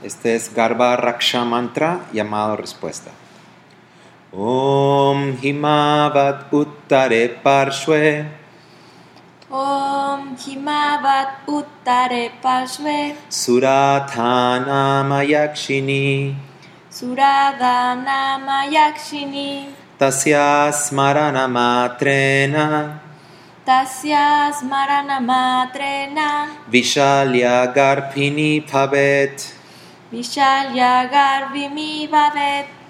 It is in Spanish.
Este es Garbha Raksha Mantra llamado respuesta. Om Himavat Uttare Parshve Om Himavat Uttare Parshve Surathanama Yakshini Suradhanama Yakshini Tasya Smarana Matrena Tasya Smarana Matrena Vishalya Garphini Bhavet Vishalya Garvimi Bhavet